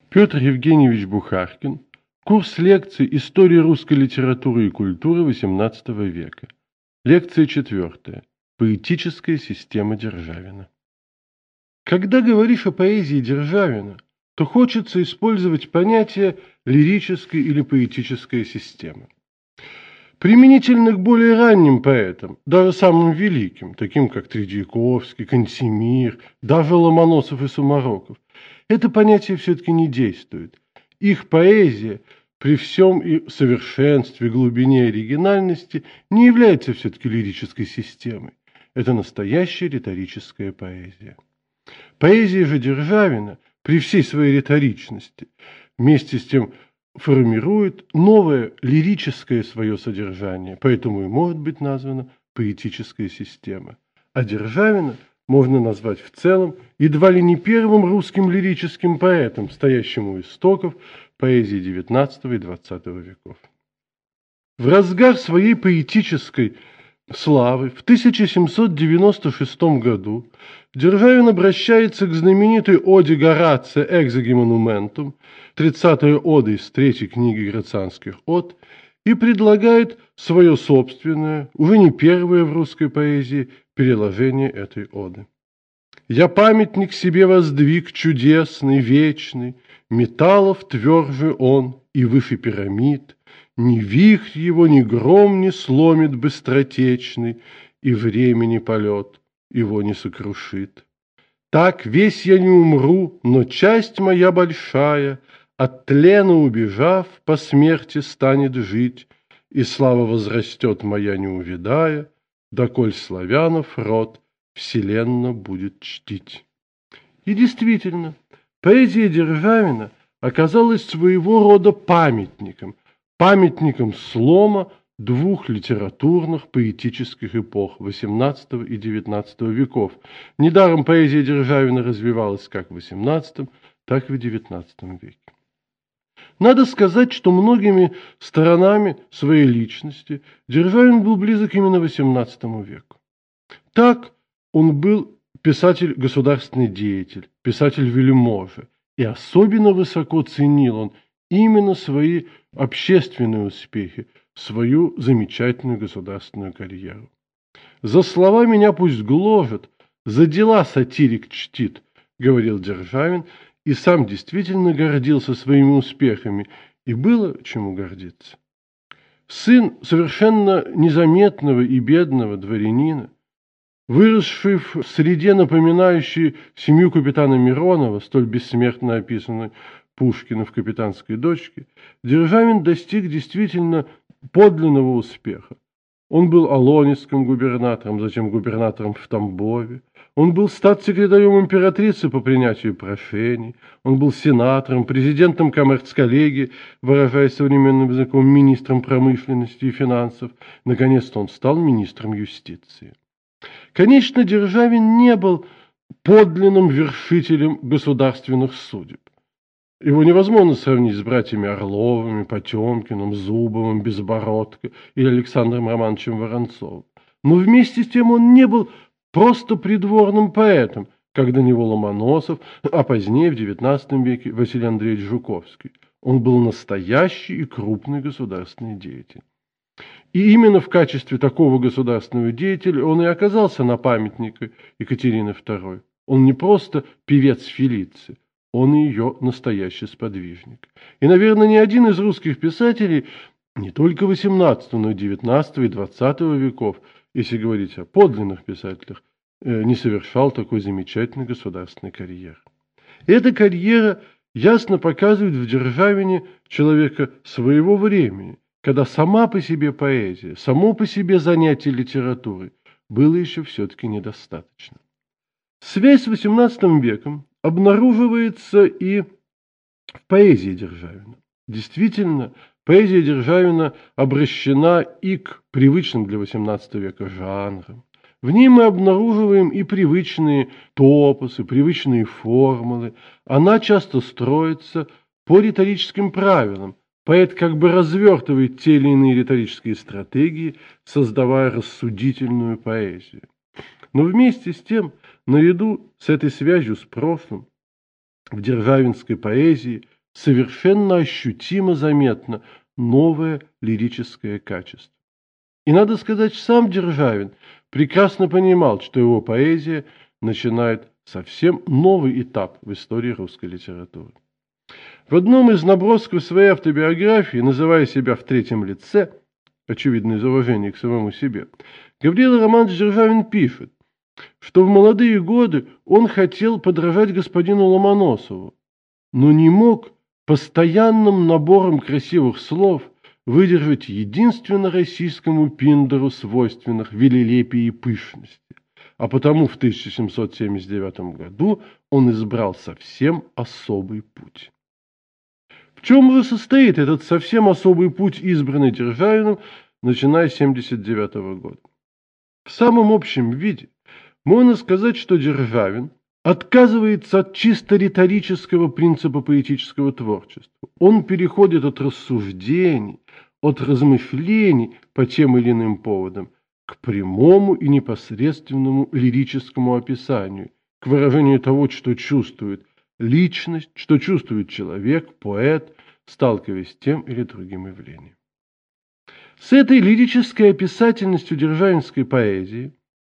Петр Евгеньевич Бухаркин. Курс лекций «История русской литературы и культуры XVIII века». Лекция 4. Поэтическая система Державина. Когда говоришь о поэзии Державина, то хочется использовать понятие лирической или поэтическая система. Применительно к более ранним поэтам, даже самым великим, таким как Тредьяковский, Кантемир, даже Ломоносов и Сумароков, это понятие все-таки не действует. Их поэзия при всем и совершенстве, глубине и оригинальности не является все-таки лирической системой. Это настоящая риторическая поэзия. Поэзия же Державина при всей своей риторичности вместе с тем формирует новое лирическое свое содержание, поэтому и может быть названа поэтическая система. А Державина можно назвать в целом едва ли не первым русским лирическим поэтом, стоящим у истоков поэзии XIX и XX веков. В разгар своей поэтической славы в 1796 году Державин обращается к знаменитой оде Горация «Экзеге монументум», 30-я ода из 3-й книги Грацианских од, и предлагает свое собственное, уже не первое в русской поэзии, переложение этой оды. «Я памятник себе воздвиг чудесный, вечный, металлов тверже он и выше пирамид, ни вихрь его, ни гром не сломит быстротечный, и времени полет его не сокрушит. Так весь я не умру, но часть моя большая, от тлена убежав, по смерти станет жить, и слава возрастет моя не увядая, доколь славянов род вселенно будет чтить». И действительно, поэзия Державина оказалась своего рода памятником слома двух литературных поэтических эпох XVIII и XIX веков. Недаром поэзия Державина развивалась как в XVIII, так и в XIX веке. Надо сказать, что многими сторонами своей личности Державин был близок именно XVIII веку. Так он был писатель-государственный деятель, писатель-вельможа, и особенно высоко ценил он именно свои общественные успехи, свою замечательную государственную карьеру. «За слова меня пусть гложет, за дела сатирик чтит», — говорил Державин, и сам действительно гордился своими успехами, и было чему гордиться. Сын совершенно незаметного и бедного дворянина, выросший в среде, напоминающей семью капитана Миронова, столь бессмертно описанной Пушкина в «Капитанской дочке», Державин достиг действительно подлинного успеха. Он был алонецким губернатором, затем губернатором в Тамбове. Он был статс-секретарем императрицы по принятию прошений. Он был сенатором, президентом коммерц-коллегии, выражаясь современным языком, министром промышленности и финансов. Наконец-то он стал министром юстиции. Конечно, Державин не был подлинным вершителем государственных судеб. Его невозможно сравнить с братьями Орловыми, Потемкиным, Зубовым, Безбородко или Александром Романовичем Воронцовым. Но вместе с тем он не был просто придворным поэтом, как до него Ломоносов, а позднее, в XIX веке, Василий Андреевич Жуковский. Он был настоящий и крупный государственный деятель. И именно в качестве такого государственного деятеля он и оказался на памятнике Екатерины II. Он не просто певец Фелиции, он и ее настоящий сподвижник. И, наверное, ни один из русских писателей, не только XVIII, но и XIX и XX веков, если говорить о подлинных писателях, не совершал такой замечательной государственной карьеры. Эта карьера ясно показывает в Державине человека своего времени, когда сама по себе поэзия, само по себе занятие литературой было еще все-таки недостаточно. Связь с XVIII веком обнаруживается и в поэзии Державина. Действительно, поэзия Державина обращена и к привычным для XVIII века жанрам. В ней мы обнаруживаем и привычные топосы, привычные формулы. Она часто строится по риторическим правилам. Поэт как бы развертывает те или иные риторические стратегии, создавая рассудительную поэзию. Но вместе с тем, наряду с этой связью с прошлым, в державинской поэзии совершенно ощутимо заметно новое лирическое качество. И надо сказать, сам Державин прекрасно понимал, что его поэзия начинает совсем новый этап в истории русской литературы. В одном из набросков своей автобиографии, называя себя в третьем лице, очевидно из уважения к самому себе, Гаврила Романович Державин пишет, что в молодые годы он хотел подражать господину Ломоносову, но не мог постоянным набором красивых слов выдержать единственно российскому пиндеру свойственных велелепия и пышности, а потому в 1779 году он избрал совсем особый путь. В чем же состоит этот совсем особый путь, избранный Державиным, начиная с 1979 года? В самом общем виде можно сказать, что Державин отказывается от чисто риторического принципа поэтического творчества. Он переходит от рассуждений, от размышлений по тем или иным поводам к прямому и непосредственному лирическому описанию, к выражению того, что чувствует личность, что чувствует человек, поэт, сталкиваясь с тем или другим явлением. С этой лирической описательностью державинской поэзии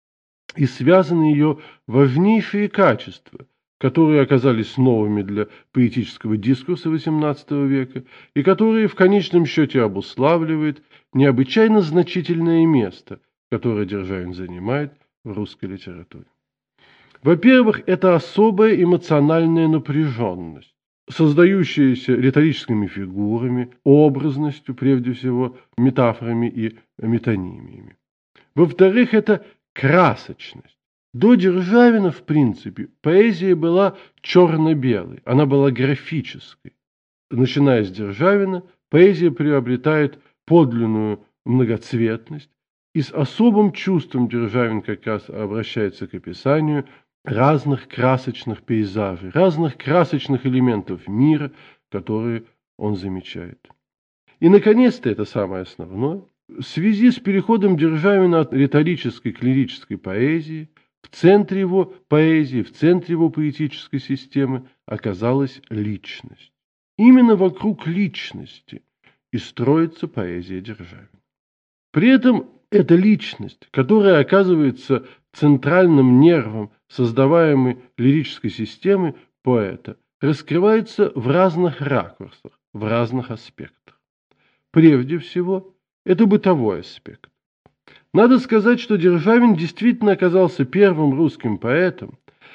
и связаны ее важнейшие качества, которые оказались новыми для поэтического дискурса XVIII века и которые в конечном счете обуславливают необычайно значительное место, которое Державин занимает в русской литературе. Во-первых, это особая эмоциональная напряженность, создающаяся риторическими фигурами, образностью, прежде всего, метафорами и метонимиями. Во-вторых, это красочность. До Державина, в принципе, поэзия была черно-белой, она была графической. Начиная с Державина, поэзия приобретает подлинную многоцветность, и с особым чувством Державин как раз обращается к описанию разных красочных пейзажей, разных красочных элементов мира, которые он замечает. И, наконец-то, это самое основное, в связи с переходом Державина от риторической к лирической поэзии, в центре его поэзии, в центре его поэтической системы оказалась личность. Именно вокруг личности и строится поэзия Державина. При этом эта личность, которая оказывается центральным нервом создаваемой лирической системы поэта, раскрывается в разных ракурсах, в разных аспектах. Прежде всего, это бытовой аспект. Надо сказать, что Державин действительно оказался первым русским поэтом,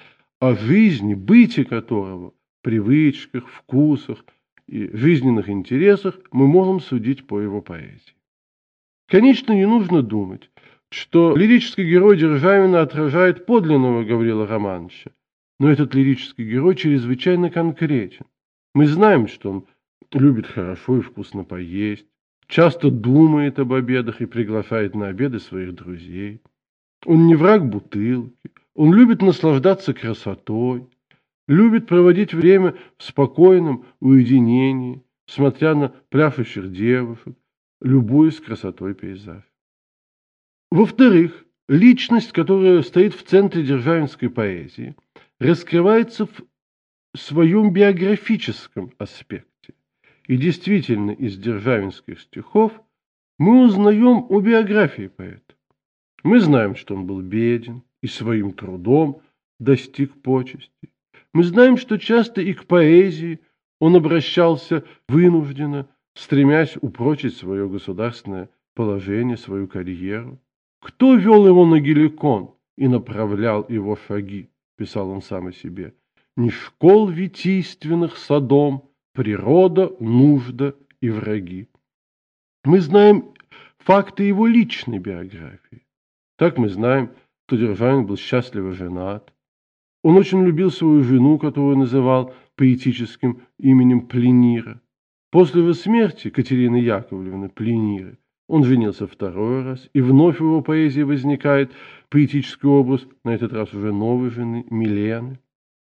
о жизни, быте которого, привычках, вкусах и жизненных интересах мы можем судить по его поэзии. Конечно, не нужно думать, что лирический герой Державина отражает подлинного Гаврила Романовича, но этот лирический герой чрезвычайно конкретен. Мы знаем, что он любит хорошо и вкусно поесть, часто думает об обедах и приглашает на обеды своих друзей. Он не враг бутылки, он любит наслаждаться красотой, любит проводить время в спокойном уединении, смотря на пляшущих девушек, любуясь красотой пейзажа. Во-вторых, личность, которая стоит в центре державинской поэзии, раскрывается в своем биографическом аспекте. И действительно, из державинских стихов мы узнаем о биографии поэта. Мы знаем, что он был беден и своим трудом достиг почести. Мы знаем, что часто и к поэзии он обращался вынужденно, стремясь упрочить свое государственное положение, свою карьеру. «Кто вел его на Геликон и направлял его шаги?» – писал он сам о себе. «Не школ витийственных садом, природа, нужда и враги». Мы знаем факты его личной биографии. Так мы знаем, что Державин был счастливо женат. Он очень любил свою жену, которую называл поэтическим именем Пленира. После его смерти Катерины Яковлевны Плениры он женился второй раз, и вновь в его поэзии возникает поэтический образ, на этот раз уже новой жены, Милены.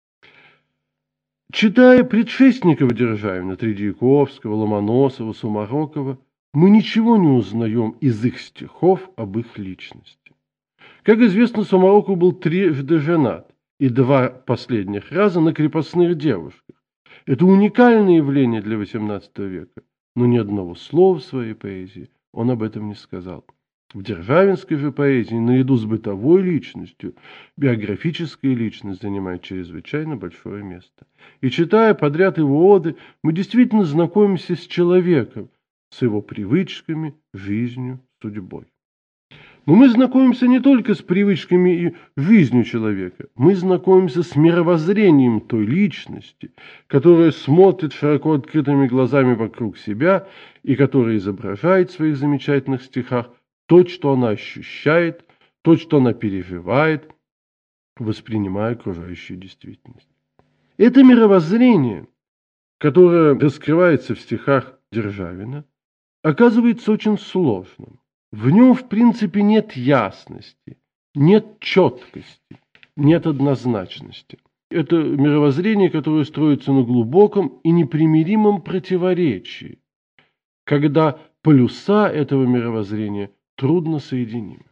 Читая предшественников Державина, Тредьяковского, Ломоносова, Сумарокова, мы ничего не узнаем из их стихов об их личности. Как известно, Сумароков был трижды женат, и 2 последних раза на крепостных девушках. Это уникальное явление для XVIII века, но ни одного слова в своей поэзии он об этом не сказал. В державинской же поэзии, наряду с бытовой личностью, биографическая личность занимает чрезвычайно большое место. И читая подряд его оды, мы действительно знакомимся с человеком, с его привычками, жизнью, судьбой. Но мы знакомимся не только с привычками и жизнью человека, мы знакомимся с мировоззрением той личности, которая смотрит широко открытыми глазами вокруг себя и которая изображает в своих замечательных стихах то, что она ощущает, то, что она переживает, воспринимая окружающую действительность. Это мировоззрение, которое раскрывается в стихах Державина, оказывается очень сложным. В нем, в принципе, нет ясности, нет четкости, нет однозначности. Это мировоззрение, которое строится на глубоком и непримиримом противоречии, когда полюса этого мировоззрения трудно соединимы.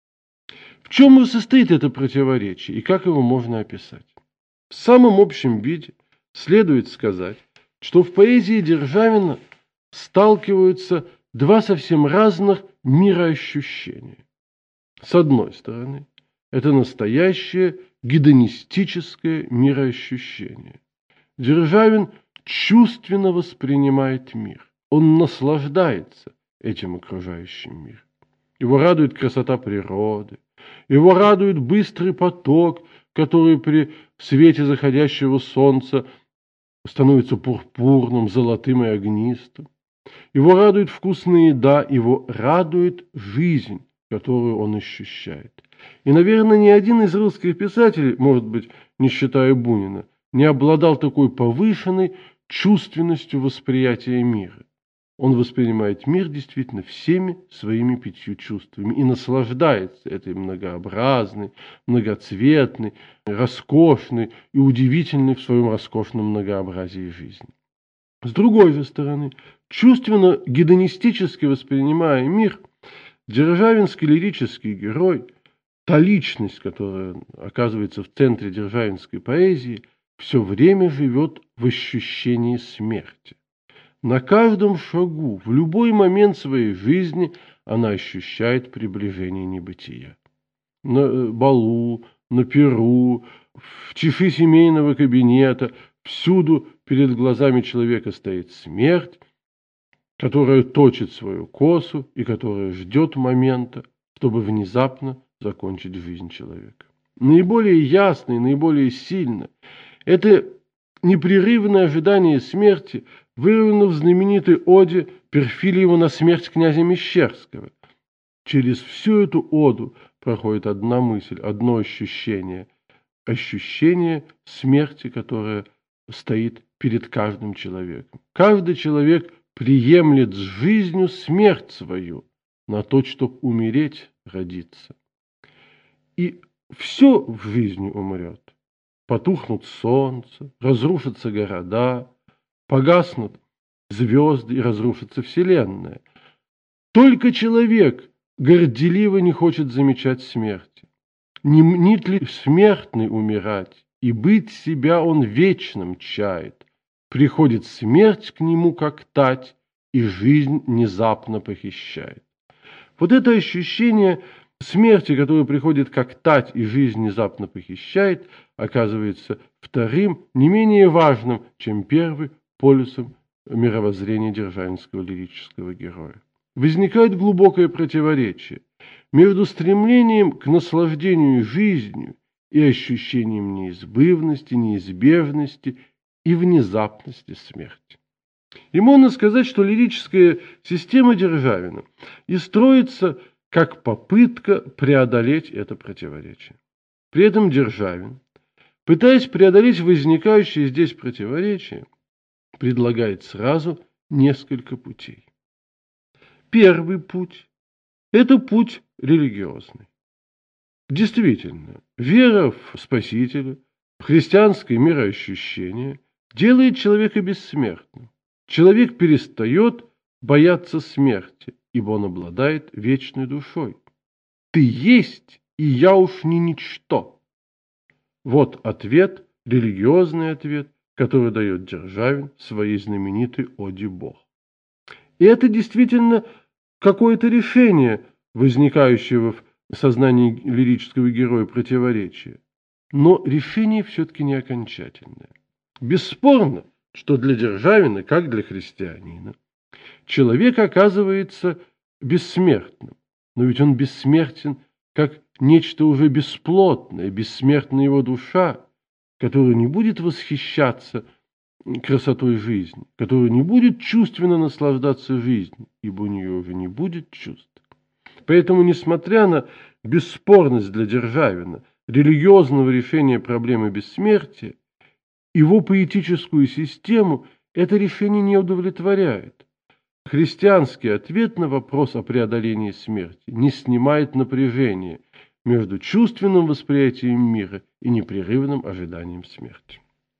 В чем же состоит это противоречие и как его можно описать? В самом общем виде следует сказать, что в поэзии Державина сталкиваются два совсем разных мироощущения. С одной стороны, это настоящее гедонистическое мироощущение. Державин чувственно воспринимает мир. Он наслаждается этим окружающим миром. Его радует красота природы, его радует быстрый поток, который при свете заходящего солнца становится пурпурным, золотым и огнистым. Его радует вкусная еда, его радует жизнь, которую он ощущает. И, наверное, ни один из русских писателей, может быть, не считая Бунина, не обладал такой повышенной чувственностью восприятия мира. Он воспринимает мир действительно всеми своими 5 чувствами и наслаждается этой многообразной, многоцветной, роскошной и удивительной в своем роскошном многообразии жизни. С другой же стороны, чувственно гедонистически воспринимая мир, державинский лирический герой, та личность, которая оказывается в центре державинской поэзии, все время живет в ощущении смерти. На каждом шагу, в любой момент своей жизни она ощущает приближение небытия. На балу, на пиру, в тиши семейного кабинета, всюду перед глазами человека стоит смерть, которая точит свою косу и которая ждет момента, чтобы внезапно закончить жизнь человека. Наиболее ясно и наиболее сильно это непрерывное ожидание смерти выражено в знаменитой оде Перфильева на смерть князя Мещерского. Через всю эту оду проходит одна мысль, одно ощущение. Ощущение смерти, которое стоит перед каждым человеком. Каждый человек приемлет с жизнью смерть свою на то, чтобы умереть, родиться. И все в жизни умрет. Потухнут солнце, разрушатся города, погаснут звезды и разрушится вселенная. Только человек горделиво не хочет замечать смерти. Не мнит ли смертный умирать, и быть себя он вечным чает. Приходит смерть к нему, как тать, и жизнь внезапно похищает. Вот это ощущение смерти, которое приходит как тать, и жизнь внезапно похищает, оказывается вторым, не менее важным, чем первый, полюсом мировоззрения державинского лирического героя. Возникает глубокое противоречие между стремлением к наслаждению жизнью и ощущением неизбывности, неизбежности и внезапности смерти. И можно сказать, что лирическая система Державина и строится как попытка преодолеть это противоречие. При этом Державин, пытаясь преодолеть возникающее здесь противоречие, предлагает сразу несколько путей. Первый путь – это путь религиозный. Действительно, вера в Спасителя, в христианское мироощущение делает человека бессмертным. Человек перестает бояться смерти, ибо он обладает вечной душой. «Ты есть, и я уж не ничто». Вот ответ, религиозный ответ который дает Державин в своей знаменитой оде «Бог». И это действительно какое-то решение, возникающего в сознании лирического героя противоречия. Но решение все-таки не окончательное. Бесспорно, что для Державина, как для христианина, человек оказывается бессмертным. Но ведь он бессмертен как нечто уже бесплотное, бессмертна его душа, которая не будет восхищаться красотой жизни, которая не будет чувственно наслаждаться жизнью, ибо у нее уже не будет чувств. Поэтому, несмотря на бесспорность для Державина религиозного решения проблемы бессмертия, его поэтическую систему это решение не удовлетворяет. Христианский ответ на вопрос о преодолении смерти не снимает напряжения между чувственным восприятием мира и непрерывным ожиданием смерти.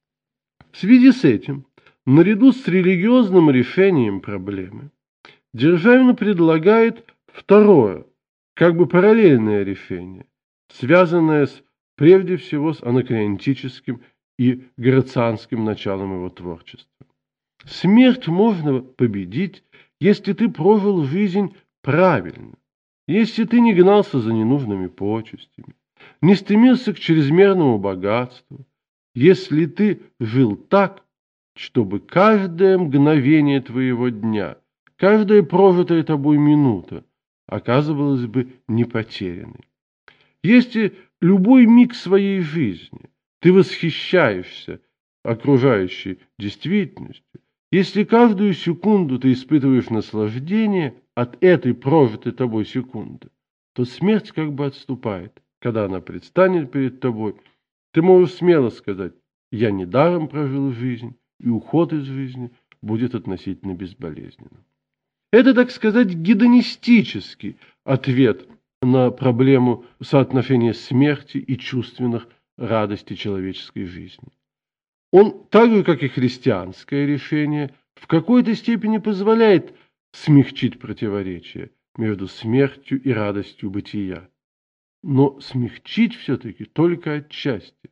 В связи с этим, наряду с религиозным решением проблемы, Державин предлагает второе, как бы параллельное решение, связанное прежде всего с анакреонтическим и грацианским началом его творчества. Смерть можно победить, если ты прожил жизнь правильно, если ты не гнался за ненужными почестями, не стремился к чрезмерному богатству, если ты жил так, чтобы каждое мгновение твоего дня, каждая прожитая тобой минута оказывалась бы не потерянной. Если любой миг своей жизни ты восхищаешься окружающей действительностью, если каждую секунду ты испытываешь наслаждение от этой прожитой тобой секунды, то смерть как бы отступает. Когда она предстанет перед тобой, ты можешь смело сказать: «Я недаром прожил жизнь, и уход из жизни будет относительно безболезненным». Это, так сказать, гедонистический ответ на проблему соотношения смерти и чувственных радостей человеческой жизни. Он, так же как и христианское решение, в какой-то степени позволяет смягчить противоречие между смертью и радостью бытия. Но смягчить все-таки только отчасти.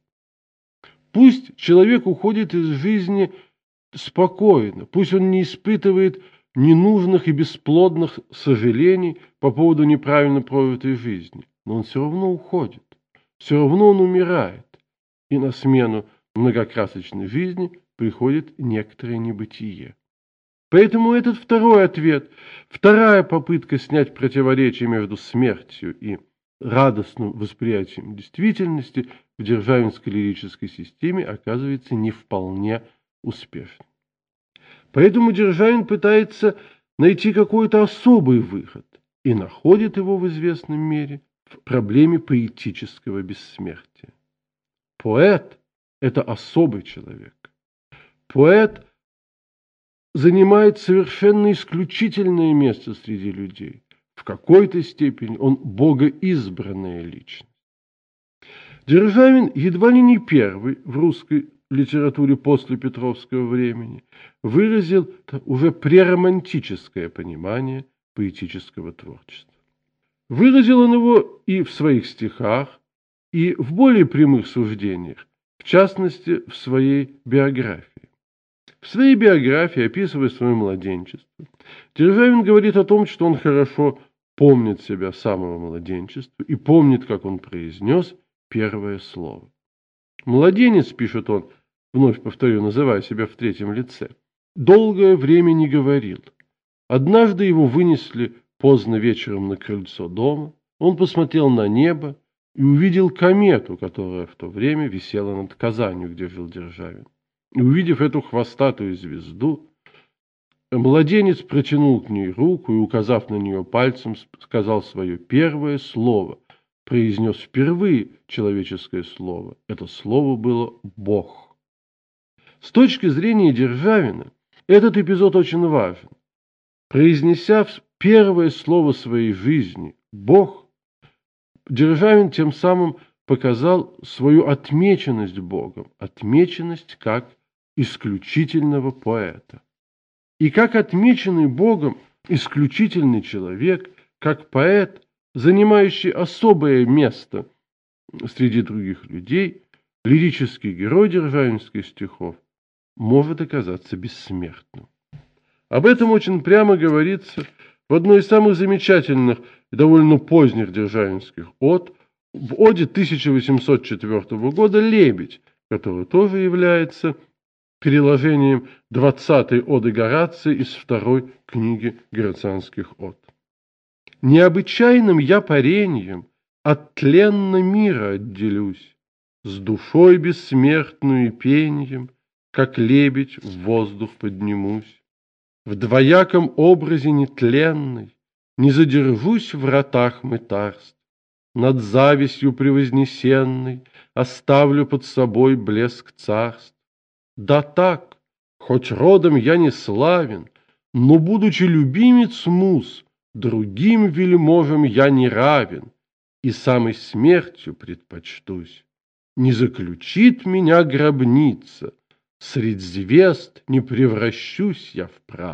Пусть человек уходит из жизни спокойно, пусть он не испытывает ненужных и бесплодных сожалений по поводу неправильно прожитой жизни, но он все равно уходит, все равно он умирает, и на смену многокрасочной жизни приходит некоторое небытие. Поэтому этот второй ответ, вторая попытка снять противоречие между смертью и радостным восприятием действительности в державинской лирической системе оказывается не вполне успешным. Поэтому Державин пытается найти какой-то особый выход и находит его в известной мере в проблеме поэтического бессмертия. Поэт – это особый человек. Поэт занимает совершенно исключительное место среди людей. В какой-то степени он богоизбранная личность. Державин едва ли не первый в русской литературе после Петровского времени выразил уже преромантическое понимание поэтического творчества. Выразил он его и в своих стихах, и в более прямых суждениях, в частности, в своей биографии. В своей биографии, описывая свое младенчество, Державин говорит о том, что он хорошо помнит себя с самого младенчества и помнит, как он произнес первое слово. Младенец, пишет он, вновь повторю, называя себя в третьем лице, долгое время не говорил. Однажды его вынесли поздно вечером на крыльцо дома, он посмотрел на небо и увидел комету, которая в то время висела над Казанью, где жил Державин. И увидев эту хвостатую звезду, младенец протянул к ней руку и, указав на нее пальцем, сказал свое первое слово, произнес впервые человеческое слово. Это слово было «Бог». С точки зрения Державина этот эпизод очень важен. Произнеся первое слово своей жизни «Бог», Державин тем самым показал свою отмеченность Богом, отмеченность как исключительного поэта. И как отмеченный Богом исключительный человек, как поэт, занимающий особое место среди других людей, лирический герой державинских стихов может оказаться бессмертным. Об этом очень прямо говорится в одной из самых замечательных и довольно поздних державинских од, в оде 1804 года «Лебедь», который тоже является переложением 20-й оды Горация из второй книги Горацианских од. «Необычайным я пареньем от тленно мира отделюсь, с душой бессмертную и пеньем, как лебедь в воздух поднимусь. В двояком образе нетленной не задержусь в вратах мытарств, над завистью превознесенной оставлю под собой блеск царств. Да так, хоть родом я не славен, но, будучи любимец муз, другим вельможам я не равен, и самой смертью предпочтусь. Не заключит меня гробница, средь звезд не превращусь я в прах».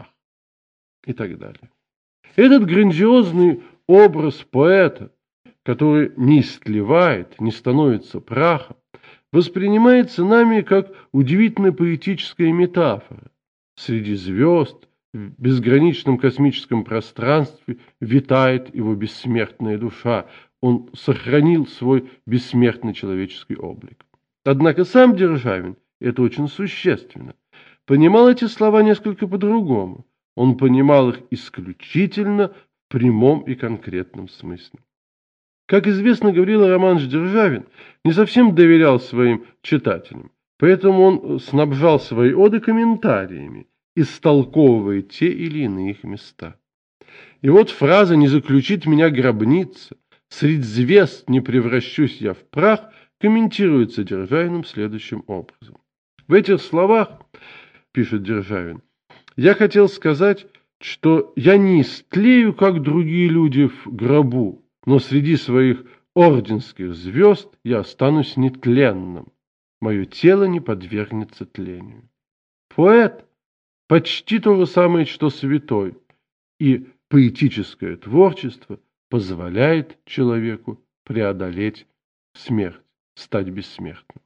И так далее. Этот грандиозный образ поэта, который не истлевает, не становится прахом, воспринимается нами как удивительная поэтическая метафора. Среди звезд, в безграничном космическом пространстве витает его бессмертная душа. Он сохранил свой бессмертный человеческий облик. Однако сам Державин, это очень существенно, понимал эти слова несколько по-другому. Он понимал их исключительно в прямом и конкретном смысле. Как известно, Гаврила Романович Державин не совсем доверял своим читателям, поэтому он снабжал свои оды комментариями, истолковывая те или иные их места. И вот фраза «не заключит меня гробница, средь звезд не превращусь я в прах» комментируется Державиным следующим образом. В этих словах, пишет Державин, я хотел сказать, что я не истлею, как другие люди в гробу, но среди своих орденских звезд я останусь нетленным. Мое тело не подвергнется тлению. Поэт почти то же самое, что святой, и поэтическое творчество позволяет человеку преодолеть смерть, стать бессмертным.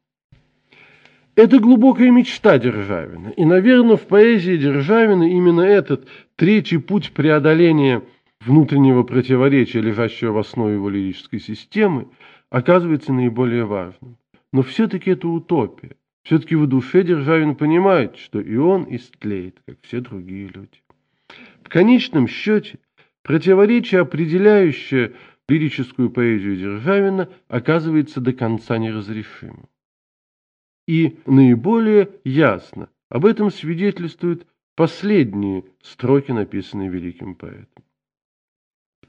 Это глубокая мечта Державина, и, наверное, в поэзии Державина именно этот третий путь преодоления внутреннего противоречия, лежащего в основе его лирической системы, оказывается наиболее важным. Но все-таки это утопия. Все-таки в душе Державин понимает, что и он истлеет, как все другие люди. В конечном счете, противоречие, определяющее лирическую поэзию Державина, оказывается до конца неразрешимым. И наиболее ясно об этом свидетельствуют последние строки, написанные великим поэтом. В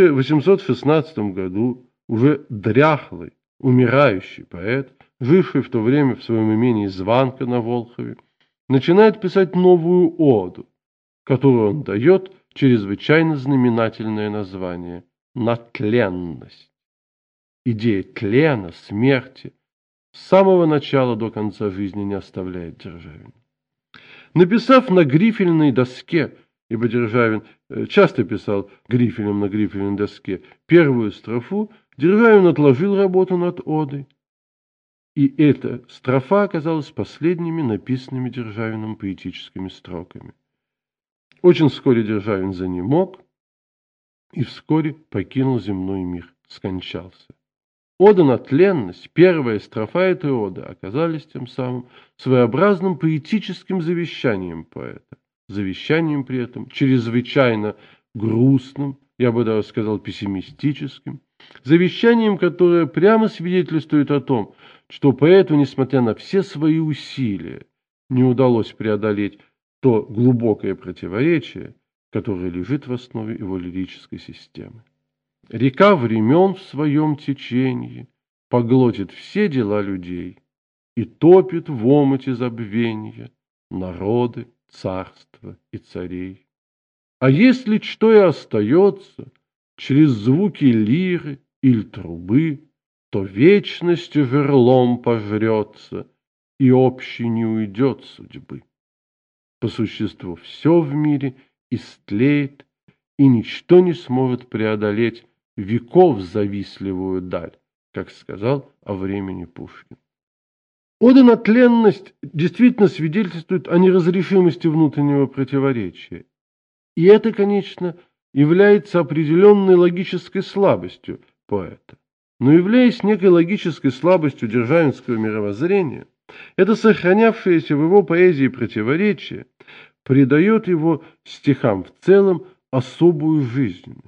1816 году уже дряхлый, умирающий поэт, живший в то время в своем имении Званка на Волхове, начинает писать новую оду, которую он дает чрезвычайно знаменательное название «Натленность». Идея тлена, смерти с самого начала до конца жизни не оставляет Державина. Написав на грифельной доске, ибо Державин часто писал грифелем на грифельной доске, первую строфу, Державин отложил работу над одой. И эта строфа оказалась последними написанными Державиным поэтическими строками. Очень вскоре Державин занемог и вскоре покинул земной мир, скончался. Ода на тленность, первая строфа этой оды оказались тем самым своеобразным поэтическим завещанием поэта. Завещанием при этом чрезвычайно грустным, я бы даже сказал пессимистическим. Завещанием, которое прямо свидетельствует о том, что поэту, несмотря на все свои усилия, не удалось преодолеть то глубокое противоречие, которое лежит в основе его лирической системы. Река времен в своем течении поглотит все дела людей и топит в омуте забвенья народы, царства и царей. А если что и остается через звуки лиры или трубы, то вечность жерлом пожрется и общий не уйдет судьбы. По существу все в мире истлеет, и ничто не сможет преодолеть веков завистливую даль, как сказал о времени Пушкин. Ода на тленность действительно свидетельствует о неразрешимости внутреннего противоречия. И это, конечно, является определенной логической слабостью поэта. Но являясь некой логической слабостью державинского мировоззрения, это сохранявшееся в его поэзии противоречие придает его стихам в целом особую жизненность.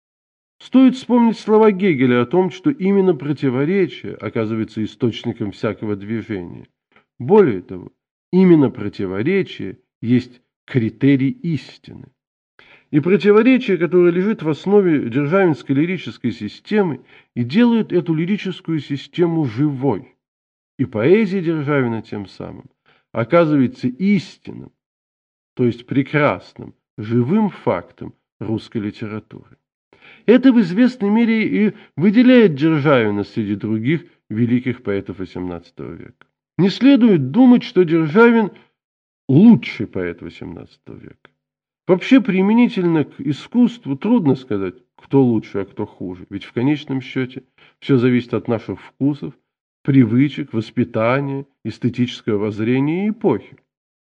Стоит вспомнить слова Гегеля о том, что именно противоречие оказывается источником всякого движения. Более того, именно противоречие есть критерий истины. И противоречие, которое лежит в основе державинской лирической системы, и делает эту лирическую систему живой. И поэзия Державина тем самым оказывается истинным, то есть прекрасным, живым фактом русской литературы. Это в известной мере и выделяет Державина среди других великих поэтов XVIII века. Не следует думать, что Державин лучший поэт XVIII века. Вообще, применительно к искусству трудно сказать, кто лучше, а кто хуже. Ведь в конечном счете все зависит от наших вкусов, привычек, воспитания, эстетического воззрения и эпохи.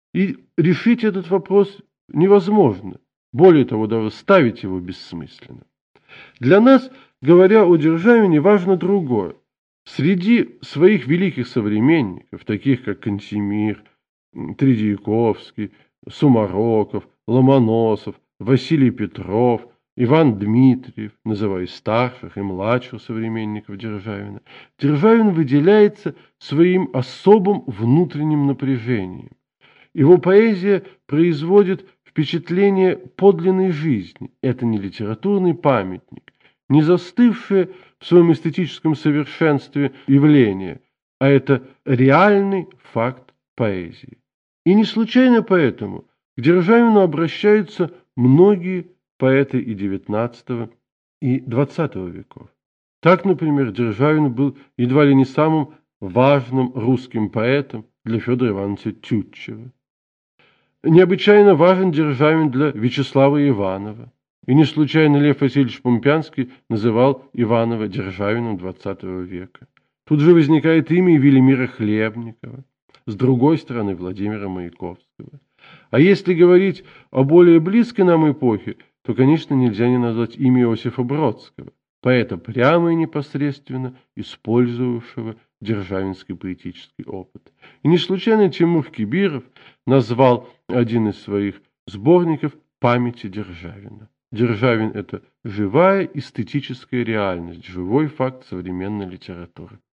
И решить этот вопрос невозможно. Более того, даже ставить его бессмысленно. Для нас, говоря о Державине, важно другое. Среди своих великих современников, таких как Кантемир, Тредьяковский, Сумароков, Ломоносов, Василий Петров, Иван Дмитриев, называя старших и младших современников Державина, Державин выделяется своим особым внутренним напряжением. Его поэзия производит впечатление подлинной жизни. Это не литературный памятник, не застывшее в своем эстетическом совершенстве явление, а это реальный факт поэзии. И не случайно поэтому к Державину обращаются многие поэты и XIX и XX веков. Так, например, Державин был едва ли не самым важным русским поэтом для Федора Ивановича Тютчева. Необычайно важен Державин для Вячеслава Иванова. И не случайно Лев Васильевич Помпянский называл Иванова Державином XX века. Тут же возникает имя Велимира Хлебникова, с другой стороны Владимира Маяковского. А если говорить о более близкой нам эпохе, то, конечно, нельзя не назвать имя Иосифа Бродского, поэта прямо и непосредственно использовавшего державинский поэтический опыт. И не случайно Тимур Кибиров назвал один из своих сборников «Памяти Державина». Державин – это живая эстетическая реальность, живой факт современной литературы.